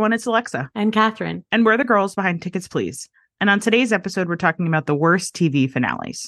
everyone, it's Alexa. And Catherine. And we're the girls behind Tickets Please. And on today's episode, we're talking about the worst TV finales.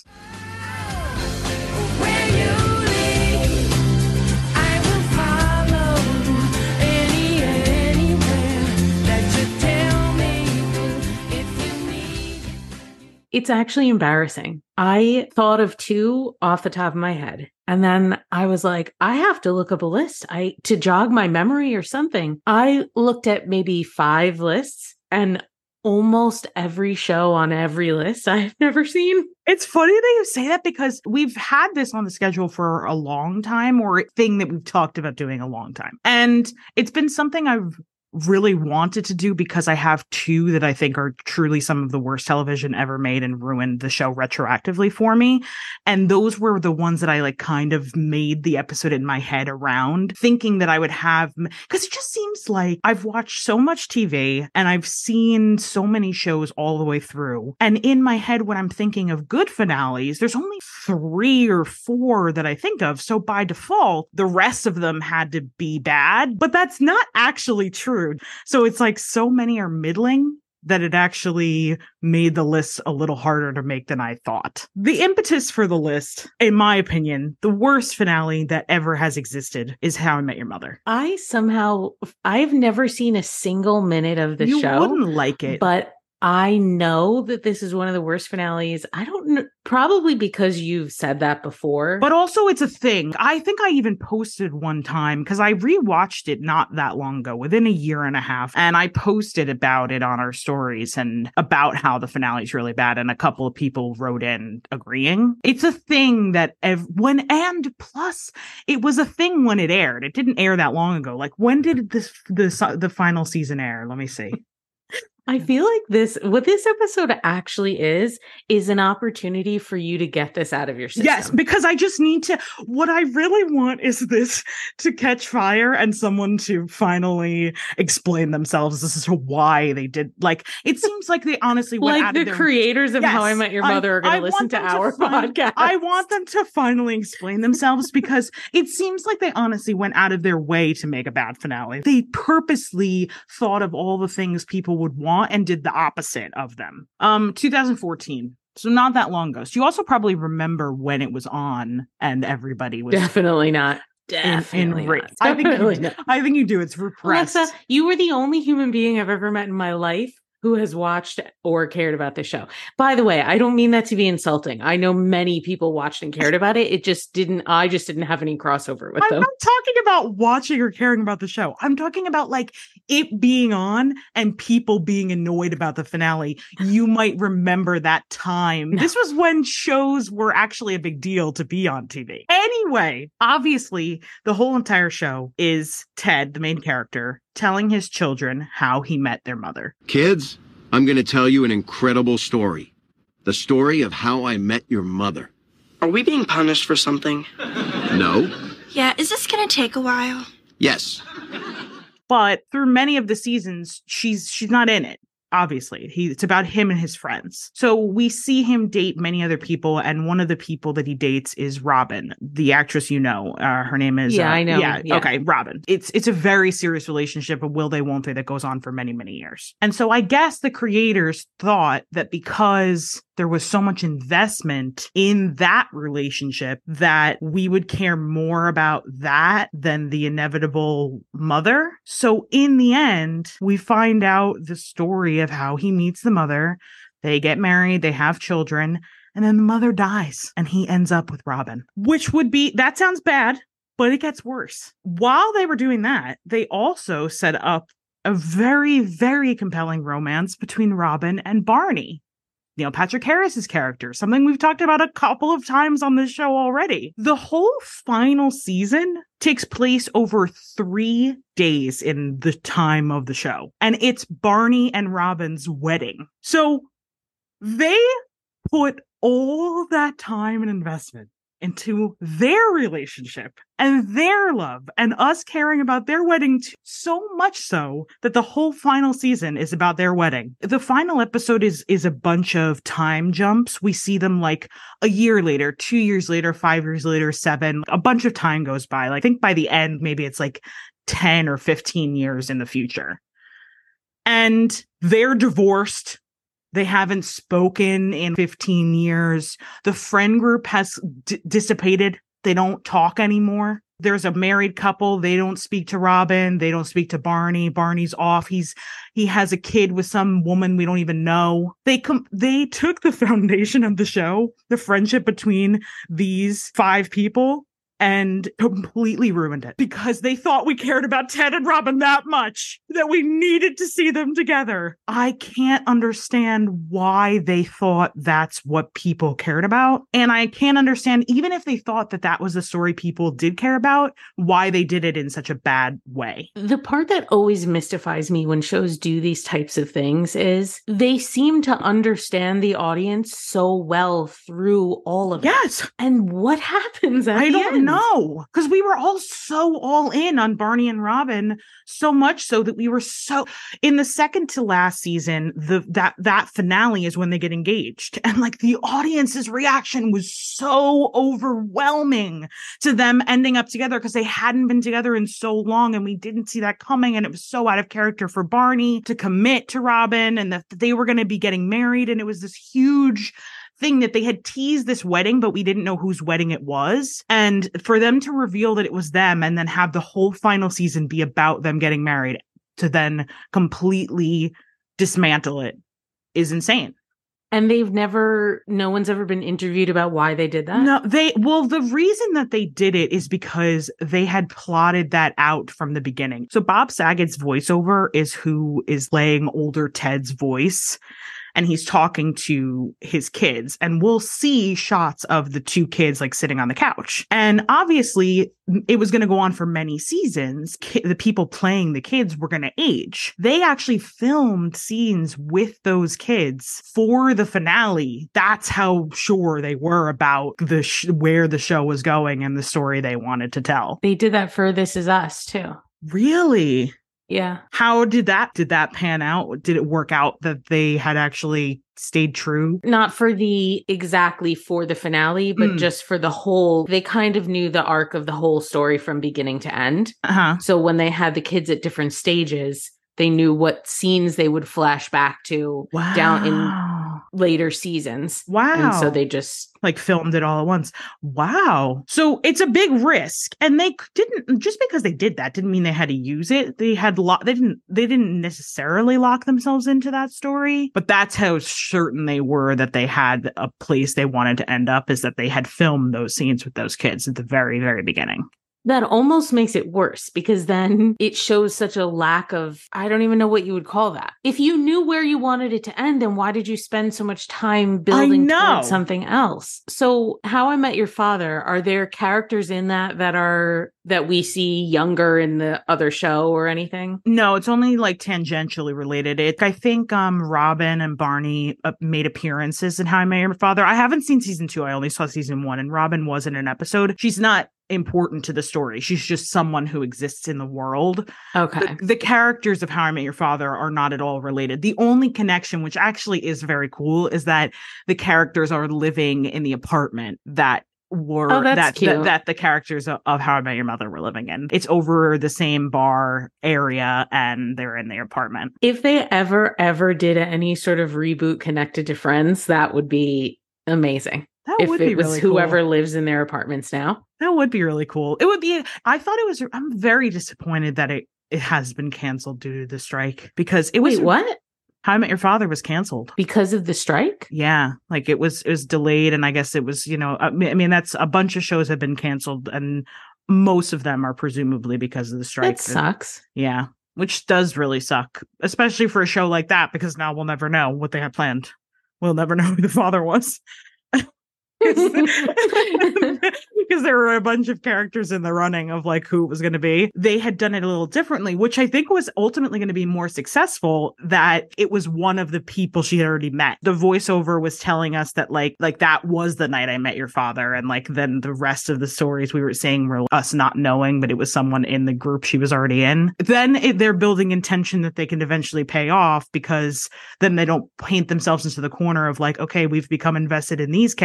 It's actually embarrassing. I thought of two off the top of my head. And then I was like, I have to look up a list to jog my memory or something. I looked at maybe 5 lists and almost every show on every list I've never seen. It's funny that you say that because we've had this on the schedule for a long time, or a thing that we've talked about doing a long time. And it's been something I've really wanted to do because I have 2 that I think are truly some of the worst television ever made and ruined the show retroactively for me. And those were the ones that I kind of made the episode in my head around, thinking that I would have, because it just seems like I've watched so much TV and I've seen so many shows all the way through. And in my head, when I'm thinking of good finales, there's only 3 or 4 that I think of. So by default, the rest of them had to be bad, but that's not actually true. So it's like so many are middling that it actually made the list a little harder to make than I thought. The impetus for the list, in my opinion, the worst finale that ever has existed is How I Met Your Mother. I've never seen a single minute of the show. You wouldn't like it. But I know that this is one of the worst finales. I don't know, probably because you've said that before. But also it's a thing. I think I even posted one time because I rewatched it not that long ago, within a year and a half. And I posted about it on our stories and about how the finale is really bad. And a couple of people wrote in agreeing. It's a thing that plus it was a thing when it aired. It didn't air that long ago. Like, when did the final season air? Let me see. I feel like what this episode actually is an opportunity for you to get this out of your system. Yes, because I just need to, what I really want is this to catch fire and someone to finally explain themselves as to why they did, it seems like they honestly went out of the creators of How I Met Your Mother are going to listen to our podcast. I want them to finally explain themselves because it seems like they honestly went out of their way to make a bad finale. They purposely thought of all the things people would want and did the opposite of them. 2014. So not that long ago. So you also probably remember when it was on and everybody was definitely not. Definitely not. I think you do. It's repressed. Alexa, you were the only human being I've ever met in my life who has watched or cared about this show. By the way, I don't mean that to be insulting. I know many people watched and cared about it. I just didn't have any crossover with them. I'm not talking about watching or caring about the show. I'm talking about it being on and people being annoyed about the finale. You might remember that time. No. This was when shows were actually a big deal to be on TV. Anyway, obviously, the whole entire show is Ted, the main character, telling his children how he met their mother. Kids, I'm going to tell you an incredible story. The story of how I met your mother. Are we being punished for something? No. Yeah, is this going to take a while? Yes. But through many of the seasons, she's not in it. Obviously, it's about him and his friends. So we see him date many other people, and one of the people that he dates is Robin, the actress. Her name is. Yeah, I know. Yeah, okay, Robin. It's a very serious relationship, a will they, won't they, that goes on for many, many years. And so I guess the creators thought that because there was so much investment in that relationship that we would care more about that than the inevitable mother. So in the end, we find out the story of how he meets the mother. They get married, they have children, and then the mother dies and he ends up with Robin, that sounds bad, but it gets worse. While they were doing that, they also set up a very, very compelling romance between Robin and Barney, Neil Patrick Harris's character, something we've talked about a couple of times on this show already. The whole final season takes place over 3 days in the time of the show, and it's Barney and Robin's wedding. So they put all that time and investment into their relationship and their love and us caring about their wedding so much so that the whole final season is about their wedding. The final episode is a bunch of time jumps. We see them a year later, 2 years later, 5 years later, 7, a bunch of time goes by. I think by the end, maybe it's 10 or 15 years in the future. And they're divorced. They haven't spoken in 15 years. The friend group has dissipated. They don't talk anymore. There's a married couple. They don't speak to Robin. They don't speak to Barney. Barney's off. He has a kid with some woman we don't even know. They took the foundation of the show, the friendship between these 5 people, and completely ruined it because they thought we cared about Ted and Robin that much that we needed to see them together. I can't understand why they thought that's what people cared about. And I can't understand, even if they thought that that was the story people did care about, why they did it in such a bad way. The part that always mystifies me when shows do these types of things is they seem to understand the audience so well through all of it. Yes. And what happens at the end? No, because we were all so all in on Barney and Robin, so much so that we were so in the second to last season, that finale is when they get engaged. And like the audience's reaction was so overwhelming to them ending up together because they hadn't been together in so long and we didn't see that coming. And it was so out of character for Barney to commit to Robin and that they were going to be getting married. And it was this huge thing that they had teased this wedding, but we didn't know whose wedding it was. And for them to reveal that it was them and then have the whole final season be about them getting married to then completely dismantle it is insane. And no one's ever been interviewed about why they did that? No, the reason that they did it is because they had plotted that out from the beginning. So Bob Saget's voiceover is who is laying older Ted's voice. And he's talking to his kids, and we'll see shots of the 2 kids like sitting on the couch. And obviously it was going to go on for many seasons. The people playing the kids were going to age. They actually filmed scenes with those kids for the finale. That's how sure they were about where the show was going and the story they wanted to tell. They did that for This Is Us too. Really? Yeah. How did that pan out? Did it work out that they had actually stayed true? Not exactly for the finale, but just for the whole, they kind of knew the arc of the whole story from beginning to end. Uh-huh. So when they had the kids at different stages, they knew what scenes they would flash back to down in later seasons. Wow. And so they just like filmed it all at once. Wow. So it's a big risk. And they didn't, just because they did that didn't mean they had to use it. They didn't necessarily lock themselves into that story, but that's how certain they were that they had a place they wanted to end up, is that they had filmed those scenes with those kids at the very, very beginning. That almost makes it worse because then it shows such a lack of, I don't even know what you would call that. If you knew where you wanted it to end, then why did you spend so much time building towards something else? So How I Met Your Father, are there characters in that we see younger in the other show or anything? No, it's only like tangentially related. I think Robin and Barney made appearances in How I Met Your Father. I haven't seen season 2. I only saw season 1, and Robin was in an episode. She's not important to the story. She's just someone who exists in the world. Okay. The characters of How I Met Your Father are not at all related. The only connection, which actually is very cool, is that the characters are living in the apartment that the characters of How I Met Your Mother were living in. It's over the same bar area and they're in their apartment. If they ever did any sort of reboot connected to Friends, that would be amazing. If it was really whoever lives in their apartments now. That would be really cool. It would be, I'm very disappointed that it has been canceled due to the strike, because it was. Wait, what? How I Met Your Father was canceled because of the strike? Yeah, like it was delayed, and I guess it was, I mean, that's a bunch of shows have been canceled, and most of them are presumably because of the strike. That sucks. Yeah, which does really suck, especially for a show like that, because now we'll never know what they had planned. We'll never know who the father was. Because there were a bunch of characters in the running of like who it was going to be. They had done it a little differently, which I think was ultimately going to be more successful, that it was one of the people she had already met. The voiceover was telling us that like that was the night I met your father, and like then the rest of the stories we were saying were us not knowing, but it was someone in the group she was already in. Then they're building intention that they can eventually pay off, because then they don't paint themselves into the corner of like, okay, we've become invested in these characters,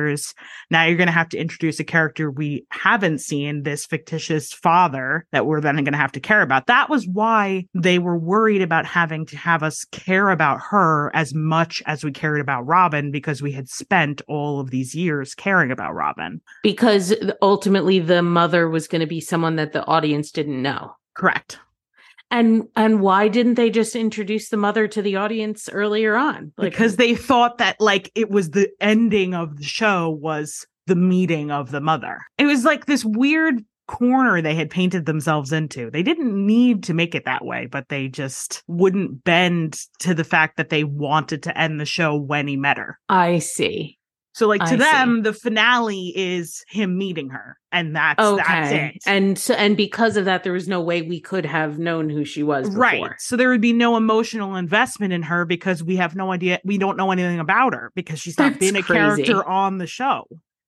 characters. Now you're going to have to introduce a character we haven't seen, this fictitious father that we're then going to have to care about. That was why they were worried about having to have us care about her as much as we cared about Robin, because we had spent all of these years caring about Robin. Because ultimately the mother was going to be someone that the audience didn't know. Correct. And why didn't they just introduce the mother to the audience earlier on? Because they thought that like it was the ending of the show was the meeting of the mother. It was like this weird corner they had painted themselves into. They didn't need to make it that way, but they just wouldn't bend to the fact that they wanted to end the show when he met her. I see. So like to them, the finale is him meeting her, and that's it. And because of that, there was no way we could have known who she was before. Right. So there would be no emotional investment in her because we have no idea. We don't know anything about her because she's not been a character on the show.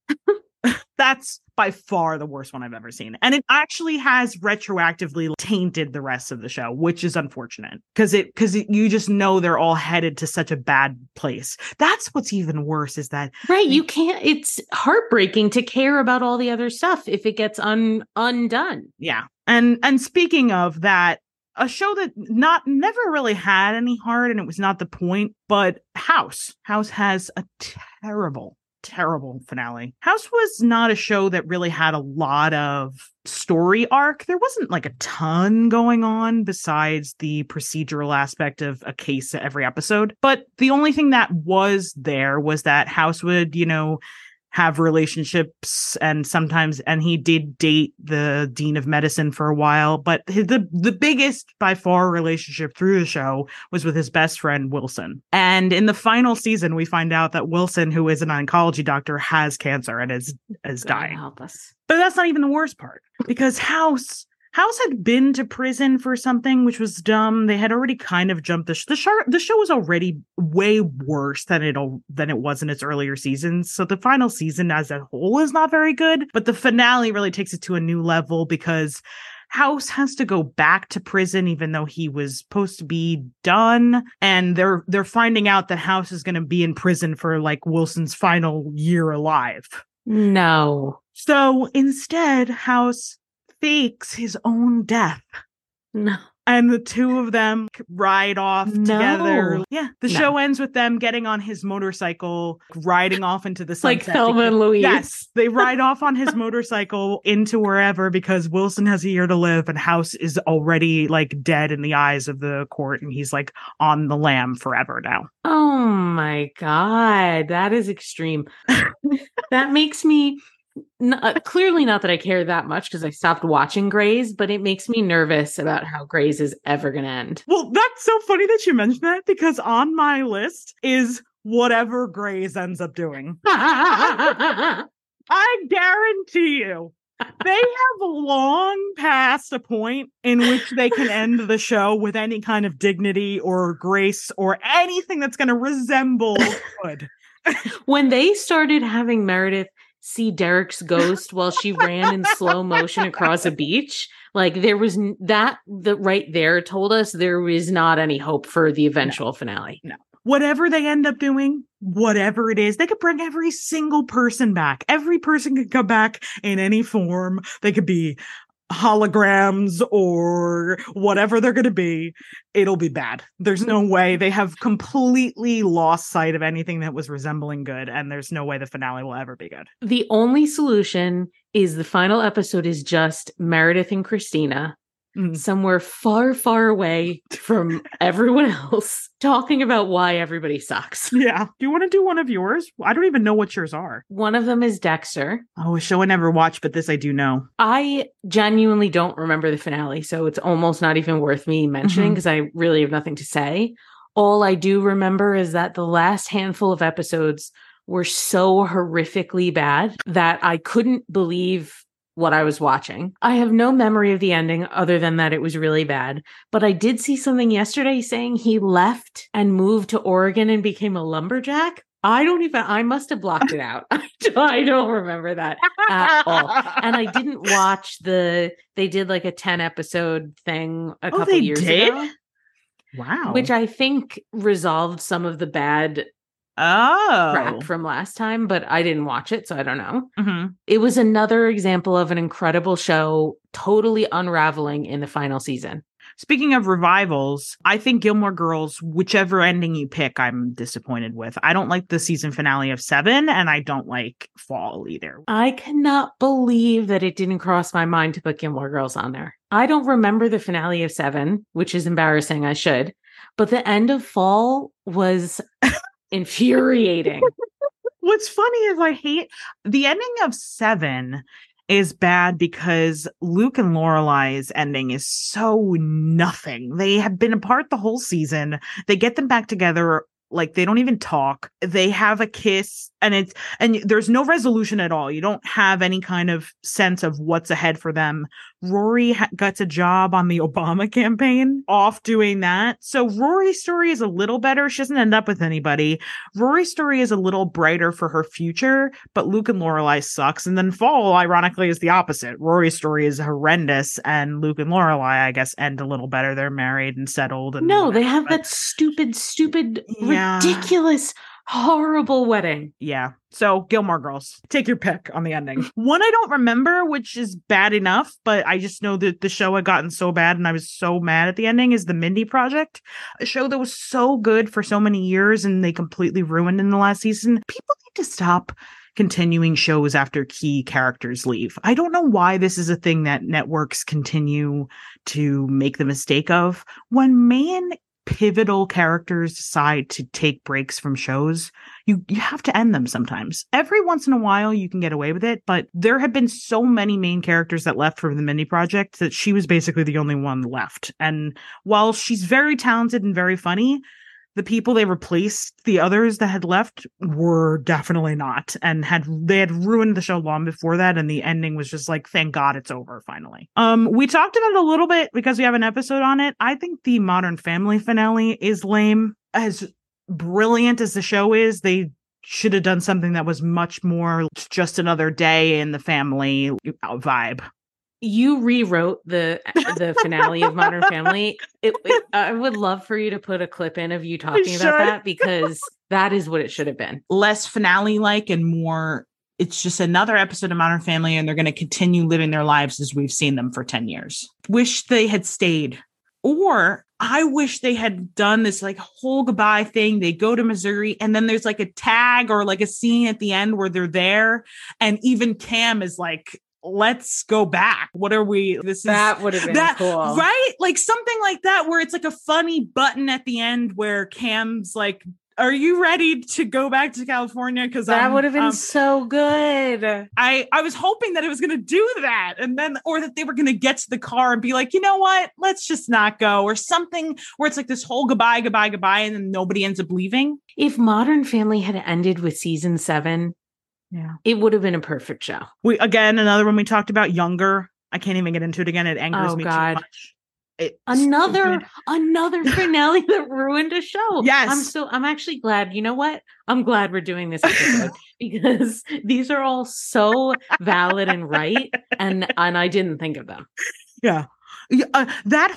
That's by far the worst one I've ever seen. And it actually has retroactively tainted the rest of the show, which is unfortunate because you just know they're all headed to such a bad place. That's what's even worse is that. Right. You can't, it's heartbreaking to care about all the other stuff if it gets undone. Yeah. And speaking of that, a show that never really had any heart, and it was not the point, but House has a terrible finale. House was not a show that really had a lot of story arc. There wasn't like a ton going on besides the procedural aspect of a case every episode. But the only thing that was there was that House would, have relationships and he did date the dean of medicine for a while, but the biggest by far relationship through the show was with his best friend Wilson. And in the final season we find out that Wilson, who is an oncology doctor, has cancer and is dying. Help us. But that's not even the worst part, because House had been to prison for something, which was dumb. They had already kind of jumped the show was already way worse than it was in its earlier seasons. So the final season as a whole is not very good, but the finale really takes it to a new level because House has to go back to prison even though he was supposed to be done, and they're finding out that House is going to be in prison for like Wilson's final year alive. No. So instead, House fakes his own death. No. And the two of them ride off together. Yeah. The show ends with them getting on his motorcycle, riding off into the sunset. Like Thelma and Louise. Yes. They ride off on his motorcycle into wherever because Wilson has a year to live and House is already like dead in the eyes of the court. And he's like on the lam forever now. Oh my God. That is extreme. That makes me... clearly not that I care that much because I stopped watching Grey's, but it makes me nervous about how Grey's is ever going to end. Well, that's so funny that you mentioned that because on my list is whatever Grey's ends up doing. I guarantee you they have long past a point in which they can end the show with any kind of dignity or grace or anything that's going to resemble good. When they started having Meredith see Derek's ghost while she ran in slow motion across a beach, like there was that right there told us there was not any hope for the eventual finale. No. Whatever they end up doing, whatever it is, they could bring every single person back. Every person could come back in any form. They could be holograms or whatever they're going to be. It'll be bad. There's no way. They have completely lost sight of anything that was resembling good, and there's no way the finale will ever be good. The only solution is the final episode is just Meredith and Christina somewhere far, far away from everyone else talking about why everybody sucks. Yeah. Do you want to do one of yours? I don't even know what yours are. One of them is Dexter. Oh, a show I never watched, but this I do know. I genuinely don't remember the finale, so it's almost not even worth me mentioning because I really have nothing to say. All I do remember is that the last handful of episodes were so horrifically bad that I couldn't believe what I was watching. I have no memory of the ending other than that it was really bad. But I did see something yesterday saying he left and moved to Oregon and became a lumberjack. I must have blocked it out. I don't remember that at all. And I didn't watch they did like a 10 episode thing a couple years ago. Wow. Which I think resolved some of the bad track from last time, but I didn't watch it, so I don't know. Mm-hmm. It was another example of an incredible show totally unraveling in the final season. Speaking of revivals, I think Gilmore Girls, whichever ending you pick, I'm disappointed with. I don't like the season finale of 7, and I don't like Fall either. I cannot believe that it didn't cross my mind to put Gilmore Girls on there. I don't remember the finale of 7, which is embarrassing. I should. But the end of Fall was infuriating. What's funny is I hate the ending of 7 is bad because Luke and Lorelai's ending is so nothing. They have been apart the whole season. They get them back together. Like, they don't even talk. They have a kiss, and there's no resolution at all. You don't have any kind of sense of what's ahead for them. Rory gets a job on the Obama campaign, off doing that. So Rory's story is a little better. She doesn't end up with anybody. Rory's story is a little brighter for her future, but Luke and Lorelai sucks. And then Fall, ironically, is the opposite. Rory's story is horrendous, and Luke and Lorelai, I guess, end a little better. They're married and settled. And no, they have that stupid, ridiculous, horrible wedding. Yeah. So Gilmore Girls, take your pick on the ending. One I don't remember, which is bad enough, but I just know that the show had gotten so bad and I was so mad at the ending, is The Mindy Project, a show that was so good for so many years and they completely ruined in the last season. People need to stop continuing shows after key characters leave. I don't know why this is a thing that networks continue to make the mistake of. When main pivotal characters decide to take breaks from shows, you have to end them sometimes. Every once in a while you can get away with it, but there have been so many main characters that left from the Mindy Project that she was basically the only one left. And while she's very talented and very funny, the people they replaced, the others that had left, were definitely not, and they had ruined the show long before that, and the ending was just like, thank God it's over finally. We talked about it a little bit because we have an episode on it. I think the Modern Family finale is lame. As brilliant as the show is, they should have done something that was much more just another day in the family vibe. You rewrote the finale of Modern Family. I would love for you to put a clip in of you talking about that, because that is what it should have been. Less finale-like and more, it's just another episode of Modern Family, and they're going to continue living their lives as we've seen them for 10 years. Wish they had stayed. Or I wish they had done this like whole goodbye thing. They go to Missouri, and then there's like a tag or like a scene at the end where they're there, and even Cam is like, let's go back. What are we? That would have been cool. Right? Like something like that, where it's like a funny button at the end where Cam's like, are you ready to go back to California? Because that would have been so good. I was hoping that it was going to do that. And then, or that they were going to get to the car and be like, you know what? Let's just not go, or something where it's like this whole goodbye. And then nobody ends up leaving. If Modern Family had ended with season 7, yeah, it would have been a perfect show. Another one we talked about, Younger. I can't even get into it again. It angers me too much. Another finale that ruined a show. Yes. I'm actually glad. You know what? I'm glad we're doing this episode because these are all so valid and right, and I didn't think of them. Yeah. That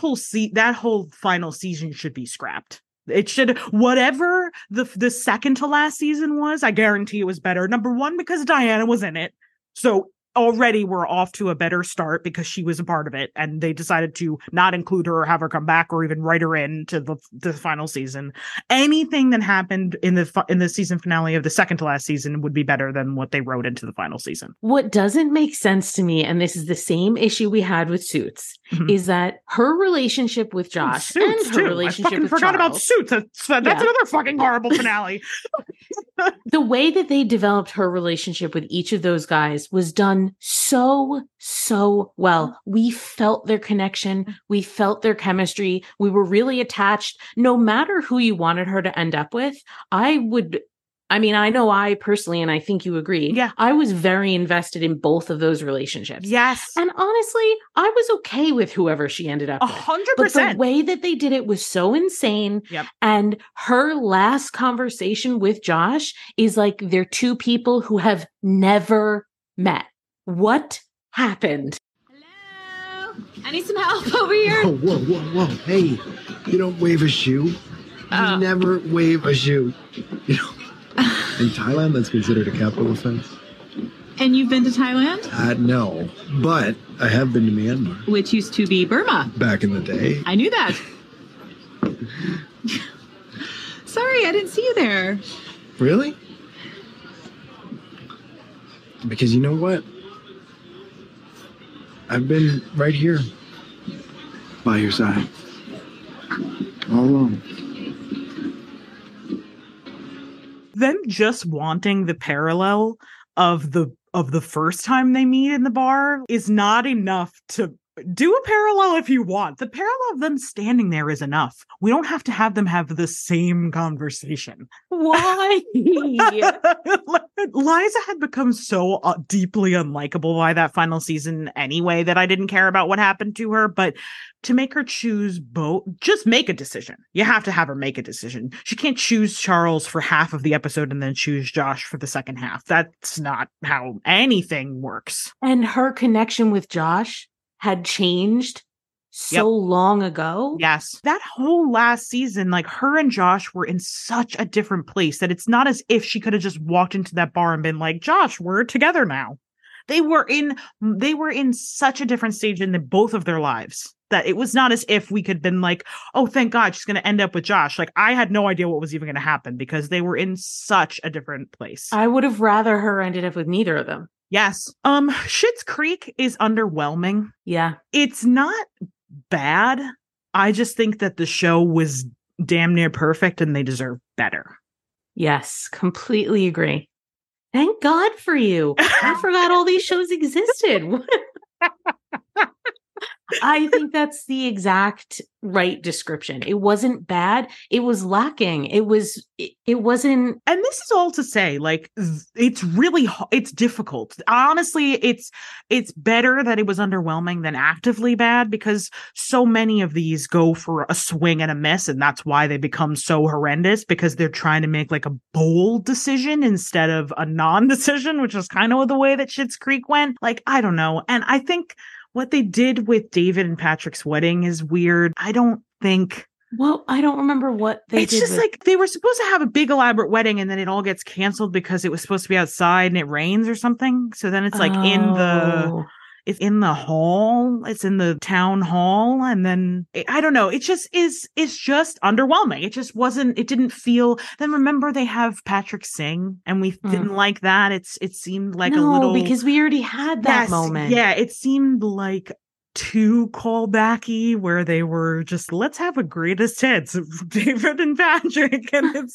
whole final season should be scrapped. It should, whatever the second to last season was, I guarantee it was better. Number one, because Diana was in it. So already we're off to a better start because she was a part of it, and they decided to not include her or have her come back or even write her into the final season. Anything that happened in the season finale of the second to last season would be better than what they wrote into the final season. What doesn't make sense to me, and this is the same issue we had with Suits, is that her relationship with Josh and her relationship with forgot Charles, about Suits. That's another fucking horrible finale. The way that they developed her relationship with each of those guys was done so well. We felt their connection. We felt their chemistry. We were really attached. No matter who you wanted her to end up with, I know I personally, and I think you agree. Yeah. I was very invested in both of those relationships. Yes. And honestly, I was okay with whoever she ended up with. 100%. But the way that they did it was so insane. Yep. And her last conversation with Josh is like they're two people who have never met. What happened? Hello? I need some help over here. Whoa. Hey, you don't wave a shoe. You never wave a shoe. In Thailand, that's considered a capital offense. And you've been to Thailand? No, but I have been to Myanmar. Which used to be Burma. Back in the day. I knew that. Sorry, I didn't see you there. Really? Because you know what? I've been right here. By your side. All along. Them just wanting the parallel of the first time they meet in the bar is not enough to do a parallel if you want. The parallel of them standing there is enough. We don't have to have them have the same conversation. Why? Liza had become so deeply unlikable by that final season anyway that I didn't care about what happened to her. But to make her choose both, just make a decision. You have to have her make a decision. She can't choose Charles for half of the episode and then choose Josh for the second half. That's not how anything works. And her connection with Josh had changed so long ago. Yes. That whole last season, like her and Josh were in such a different place that it's not as if she could have just walked into that bar and been like, Josh, we're together now. They were in such a different stage in both of their lives that it was not as if we could have been like, oh, thank God she's going to end up with Josh. Like I had no idea what was even going to happen because they were in such a different place. I would have rather her ended up with neither of them. Yes. Schitt's Creek is underwhelming. Yeah. It's not bad. I just think that the show was damn near perfect and they deserve better. Yes, completely agree. Thank God for you. I forgot all these shows existed. I think that's the exact right description. It wasn't bad. It was lacking. It wasn't. And this is all to say, like, it's difficult. Honestly, it's better that it was underwhelming than actively bad because so many of these go for a swing and a miss. And that's why they become so horrendous because they're trying to make like a bold decision instead of a non-decision, which is kind of the way that Schitt's Creek went. Like, I don't know. And I think what they did with David and Patrick's wedding is weird. I don't remember what they did. It's just like they were supposed to have a big elaborate wedding and then it all gets canceled because it was supposed to be outside and it rains or something. So then it's like it's in the hall. It's in the town hall. And then I don't know. It's just underwhelming. It didn't feel. Then remember they have Patrick sing and we didn't like that. It seemed like a little. Because we already had that moment. Yeah. It seemed like too callbacky where they were just, let's have a greatest hits of David and Patrick. And it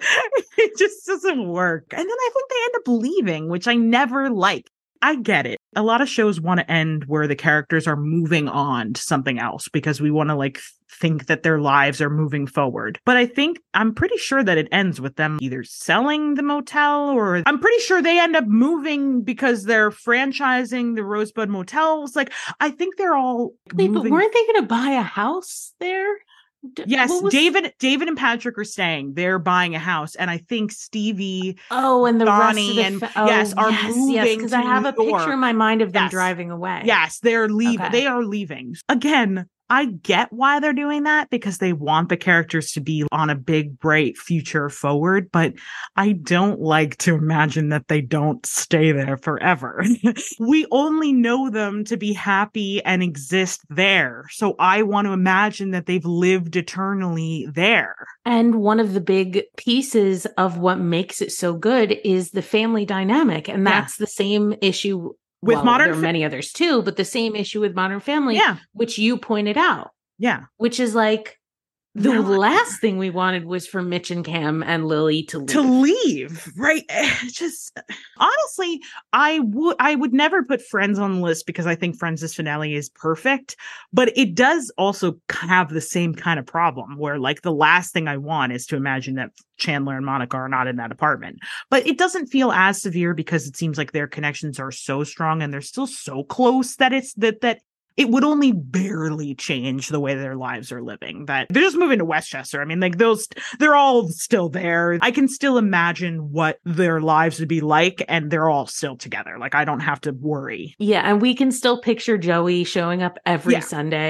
just doesn't work. And then I think they end up leaving, which I never like. I get it. A lot of shows want to end where the characters are moving on to something else because we want to like think that their lives are moving forward. But I'm pretty sure that it ends with them either selling the motel or I'm pretty sure they end up moving because they're franchising the Rosebud Motels. Like, I think they're all Wait, but weren't they going to buy a house there? Yes, David and Patrick are staying. They're buying a house, and I think Stevie, and the Donnie, rest of the are moving. Because I have a picture in my mind of them driving away. Yes, they're leaving. Okay. They are leaving again. I get why they're doing that because they want the characters to be on a big, bright future forward, but I don't like to imagine that they don't stay there forever. We only know them to be happy and exist there. So I want to imagine that they've lived eternally there. And one of the big pieces of what makes it so good is the family dynamic. And that's the same issue with Modern Family. There are many others too, but the same issue with Modern Family, which you pointed out. Yeah. Which is like the last thing we wanted was for Mitch and Cam and Lily to leave. Right. Just honestly, I would never put Friends on the list because I think Friends' finale is perfect, but it does also have the same kind of problem where like the last thing I want is to imagine that Chandler and Monica are not in that apartment. But it doesn't feel as severe because it seems like their connections are so strong and they're still so close that it's that it would only barely change the way their lives are living. That they're just moving to Westchester. I mean, like they're all still there. I can still imagine what their lives would be like, and they're all still together. Like I don't have to worry. Yeah, and we can still picture Joey showing up every Sunday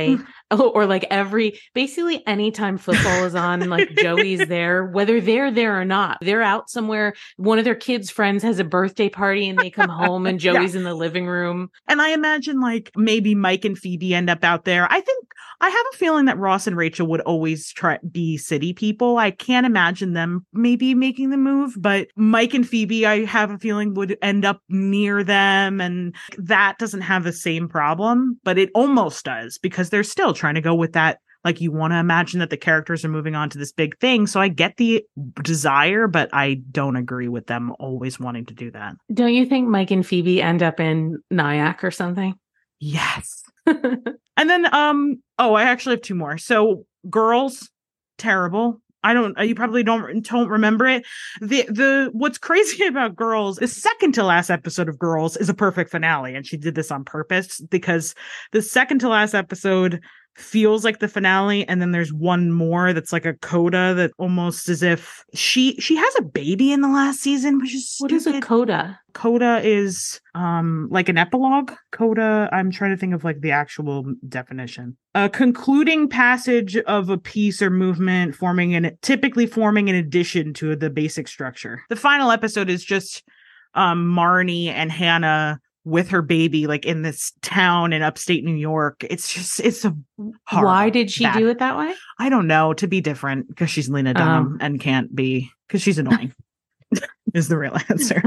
Oh, or like basically anytime football is on, like Joey's there, whether they're there or not. They're out somewhere. One of their kids' friends has a birthday party and they come home and Joey's in the living room. And I imagine like maybe Mike and Phoebe end up out there. I have a feeling that Ross and Rachel would always be city people. I can't imagine them maybe making the move, but Mike and Phoebe, I have a feeling would end up near them. And that doesn't have the same problem, but it almost does because they're still trying to go with that. Like you want to imagine that the characters are moving on to this big thing. So I get the desire, but I don't agree with them always wanting to do that. Don't you think Mike and Phoebe end up in Nyack or something? Yes. And then, I actually have two more. So Girls, terrible. You probably don't remember it. What's crazy about Girls, the second to last episode of Girls is a perfect finale. And she did this on purpose because the second to last episode feels like the finale. And then there's one more that's like a coda that almost as if she has a baby in the last season, which is stupid. What is a coda? Coda is like an epilogue. Coda, I'm trying to think of like the actual definition. A concluding passage of a piece or movement typically forming an addition to the basic structure. The final episode is just Marnie and Hannah with her baby, like in this town in upstate New York. It's a horrible, Why did she do it that way? I don't know. To be different because she's Lena Dunham and can't be because she's annoying is the real answer.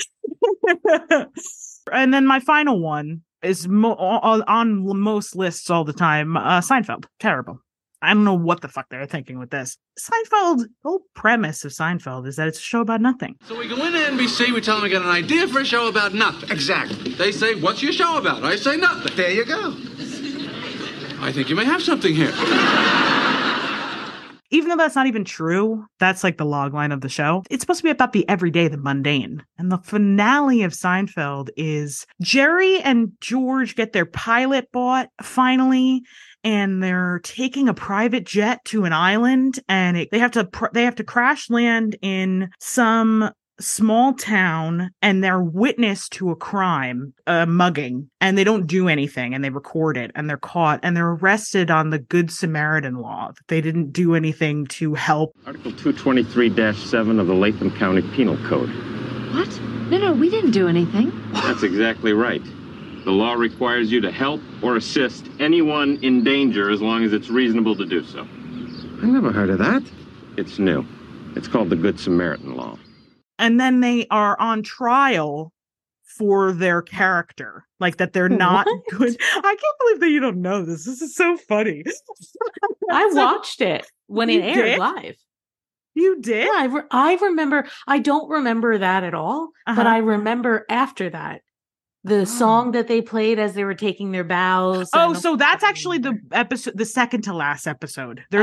And then my final one is on most lists all the time. Seinfeld, terrible. I don't know what the fuck they're thinking with this. Seinfeld, the whole premise of Seinfeld is that it's a show about nothing. So we go into NBC, we tell them we got an idea for a show about nothing. Exactly. They say, what's your show about? I say nothing. There you go. I think you may have something here. Even though that's not even true, that's like the log line of the show. It's supposed to be about the everyday, the mundane. And the finale of Seinfeld is Jerry and George get their pilot bought finally, and they're taking a private jet to an island, and they have to crash land in some small town, and they're witness to a crime, a mugging, and they don't do anything, and they record it, and they're caught, and they're arrested on the Good Samaritan law. They didn't do anything to help. Article 223-7 of the Latham County Penal Code. What? No, we didn't do anything. That's exactly right. The law requires you to help or assist anyone in danger as long as it's reasonable to do so. I never heard of that. It's new. It's called the Good Samaritan Law. And then they are on trial for their character, like that they're not good. I can't believe that you don't know this. This is so funny. I watched it when it aired did? live. You did? Yeah, I remember. I don't remember that at all, but I remember after that. The song that they played as they were taking their bows. Oh, so that's actually the episode, the second to last episode. There's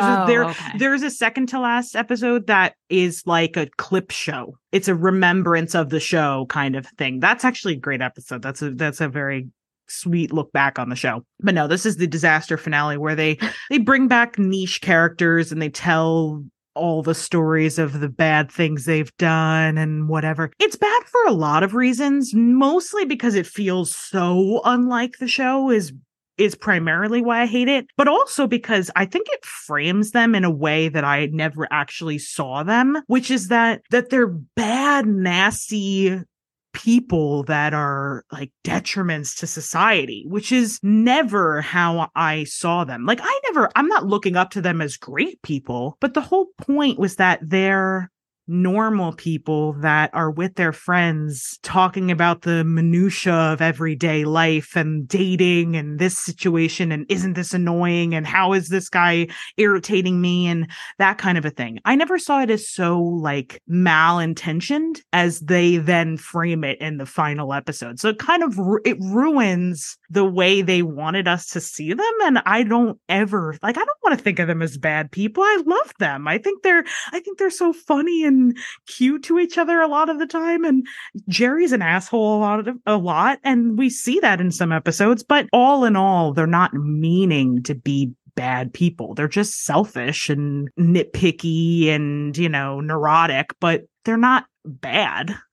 a second to last episode that is like a clip show. It's a remembrance of the show kind of thing. That's actually a great episode. That's a very sweet look back on the show. But no, this is the disaster finale where they bring back niche characters and they tell all the stories of the bad things they've done and whatever. It's bad for a lot of reasons, mostly because it feels so unlike the show is primarily why I hate it, but also because I think it frames them in a way that I never actually saw them, which is that they're bad, nasty people that are like detriments to society, which is never how I saw them. Like I'm not looking up to them as great people, but the whole point was that they're normal people that are with their friends talking about the minutia of everyday life and dating and this situation and isn't this annoying and how is this guy irritating me and that kind of a thing. I never saw it as so like malintentioned as they then frame it in the final episode. So it kind of it ruins the way they wanted us to see them, and I don't want to think of them as bad people. I love them. I think they're so funny and cute to each other a lot of the time, and Jerry's an asshole a lot, and we see that in some episodes, but all in all they're not meaning to be bad people. They're just selfish and nitpicky and neurotic, but they're not bad.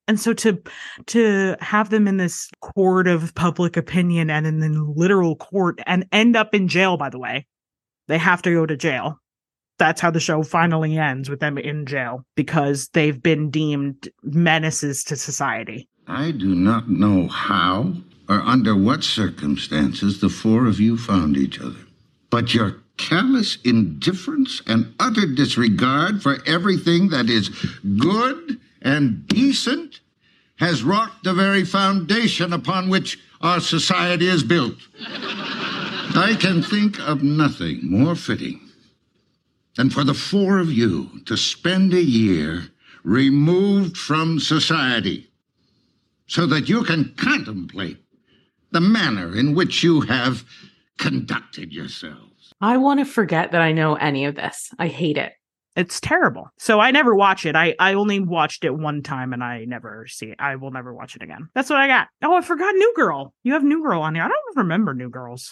And so to have them in this court of public opinion and in the literal court and end up in jail, by the way, they have to go to jail. That's how the show finally ends, with them in jail because they've been deemed menaces to society. I do not know how or under what circumstances the four of you found each other. But your callous indifference and utter disregard for everything that is good and decent has rocked the very foundation upon which our society is built. I can think of nothing more fitting than for the four of you to spend a year removed from society so that you can contemplate the manner in which you have conducted yourselves. I want to forget that I know any of this. I hate it. It's terrible. So I never watch it. I only watched it one time and I will never watch it again. That's what I got. Oh, I forgot New Girl. You have New Girl on here. I don't remember New Girls.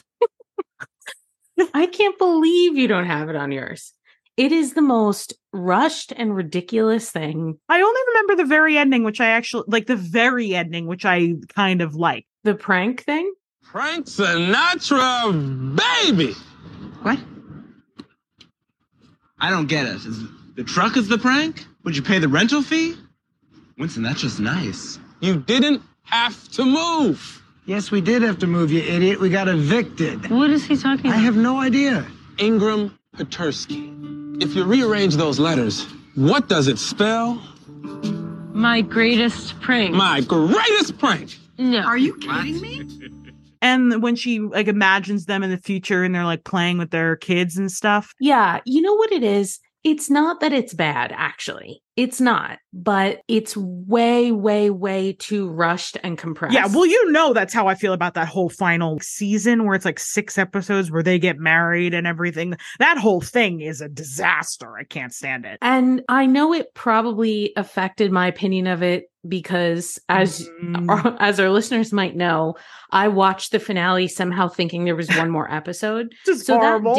I can't believe you don't have it on yours. It is the most rushed and ridiculous thing. I only remember the very ending, which I actually like. The very ending, which I kind of like. The prank thing? Frank Sinatra, baby! What? I don't get it. The truck is the prank? Would you pay the rental fee? Winston, that's just nice. You didn't have to move. Yes, we did have to move, you idiot. We got evicted. What is he talking about? I have no idea. Ingram Petersky. If you rearrange those letters, what does it spell? My greatest prank. My greatest prank! No. Are you kidding me? And when she like imagines them in the future and they're like playing with their kids and stuff. Yeah. You know what it is? It's not that it's bad, actually. It's not, but it's way, way, way too rushed and compressed. Yeah, well, you know that's how I feel about that whole final season where it's like 6 episodes where they get married and everything. That whole thing is a disaster. I can't stand it. And I know it probably affected my opinion of it because as our listeners might know, I watched the finale somehow thinking there was one more episode. Just so horrible.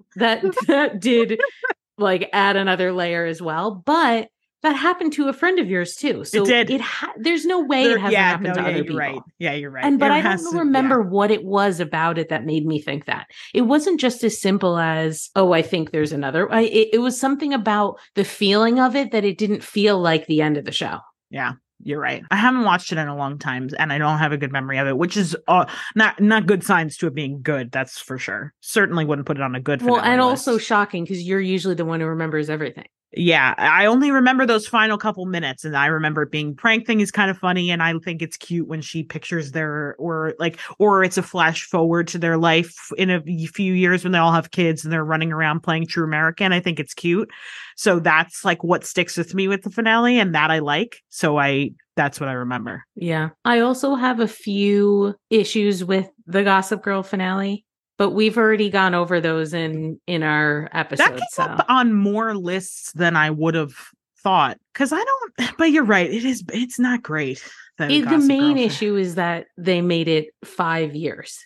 that did like add another layer as well. But that happened to a friend of yours too. So it did. There's no way it hasn't happened to other you're people. Right. Yeah, you're right. But I don't remember what it was about it that made me think that. It wasn't just as simple as, oh, I think there's another. It was something about the feeling of it that it didn't feel like the end of the show. Yeah. You're right. I haven't watched it in a long time and I don't have a good memory of it, which is not good signs to it being good. That's for sure. Certainly wouldn't put it on a good finale and list. Also shocking because you're usually the one who remembers everything. Yeah, I only remember those final couple minutes, and I remember it being prank thing is kind of funny, and I think it's cute when she pictures or it's a flash forward to their life in a few years when they all have kids and they're running around playing True American. I think it's cute. So that's like what sticks with me with the finale, and that I like. So that's what I remember. Yeah. I also have a few issues with the Gossip Girl finale. But we've already gone over those in our episode. That came up on more lists than I would have thought. Because but you're right. It's not great. The main issue is that they made it 5 years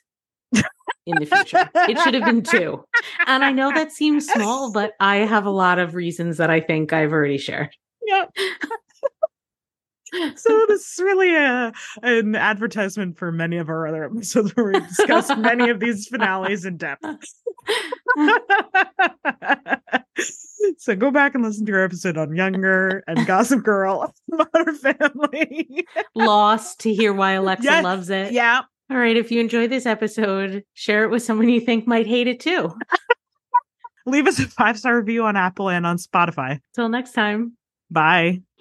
in the future. It should have been 2. And I know that seems small, but I have a lot of reasons that I think I've already shared. Yep. So this is really an advertisement for many of our other episodes where we discuss many of these finales in depth. So go back and listen to our episode on Younger and Gossip Girl, Modern Family. Lost to hear why Alexa loves it. Yeah. All right. If you enjoyed this episode, share it with someone you think might hate it too. Leave us a 5-star review on Apple and on Spotify. Till next time. Bye.